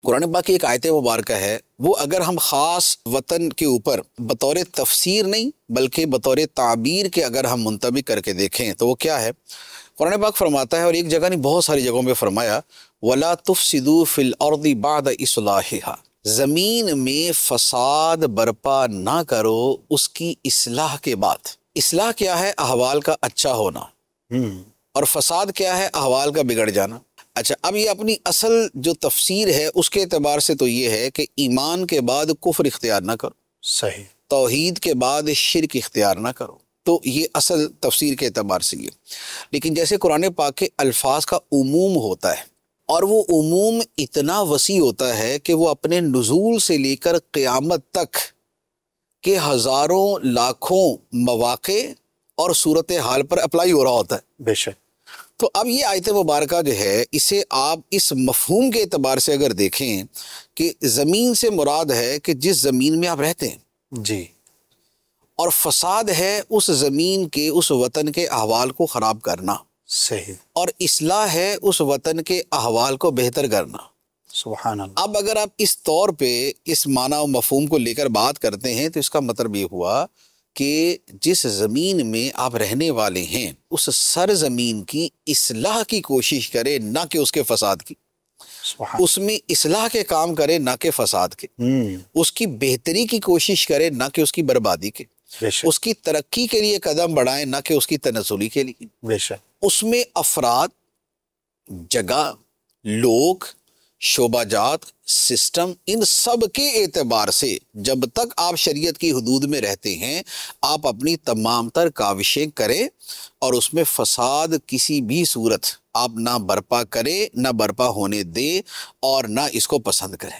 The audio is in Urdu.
قرآن پاک کی ایک آیت مبارکہ ہے، وہ اگر ہم خاص وطن کے اوپر بطور تفسیر نہیں بلکہ بطور تعبیر کے اگر ہم منطبق کر کے دیکھیں تو وہ کیا ہے؟ قرآن پاک فرماتا ہے، اور ایک جگہ نہیں بہت ساری جگہوں پہ فرمایا، وَلَا تُفْسِدُوا فِي الْأَرْضِ بَعْدَ إِصْلَاحِهَا، زمین میں فساد برپا نہ کرو اس کی اصلاح کے بعد۔ اصلاح کیا ہے؟ احوال کا اچھا ہونا، اور فساد کیا ہے؟ احوال کا بگڑ جانا۔ اچھا، اب یہ اپنی اصل جو تفسیر ہے اس کے اعتبار سے تو یہ ہے کہ ایمان کے بعد کفر اختیار نہ کرو، صحیح، توحید کے بعد شرک اختیار نہ کرو، تو یہ اصل تفسیر کے اعتبار سے یہ۔ لیکن جیسے قرآن پاک کے الفاظ کا عموم ہوتا ہے، اور وہ عموم اتنا وسیع ہوتا ہے کہ وہ اپنے نزول سے لے کر قیامت تک کے ہزاروں لاکھوں مواقع اور صورتحال پر اپلائی ہو رہا ہوتا ہے۔ بے شک۔ تو اب یہ آیت مبارکہ جو ہے، اسے آپ اس مفہوم کے اعتبار سے اگر دیکھیں کہ زمین سے مراد ہے کہ جس زمین میں آپ رہتے ہیں، جی، اور فساد ہے اس زمین کے، اس وطن کے احوال کو خراب کرنا، صحیح، اور اصلاح ہے اس وطن کے احوال کو بہتر کرنا۔ سبحان اللہ۔ اب اگر آپ اس طور پہ اس معنی و مفہوم کو لے کر بات کرتے ہیں تو اس کا مطلب یہ ہوا کہ جس زمین میں آپ رہنے والے ہیں اس سرزمین کی اصلاح کی کوشش کرے، نہ کہ اس کے فساد کی۔ سبحان اس میں اصلاح کے کام کرے، نہ کہ فساد کے۔ اس کی بہتری کی کوشش کرے، نہ کہ اس کی بربادی کے۔ بے شک، اس کی ترقی کے لیے قدم بڑھائیں، نہ کہ اس کی تنزلی کے لیے۔ بے شک، اس میں افراد، جگہ، لوگ، شعبہ جات، سسٹم، ان سب کے اعتبار سے جب تک آپ شریعت کی حدود میں رہتے ہیں آپ اپنی تمام تر کاوشیں کریں، اور اس میں فساد کسی بھی صورت آپ نہ برپا کریں، نہ برپا ہونے دیں، اور نہ اس کو پسند کریں۔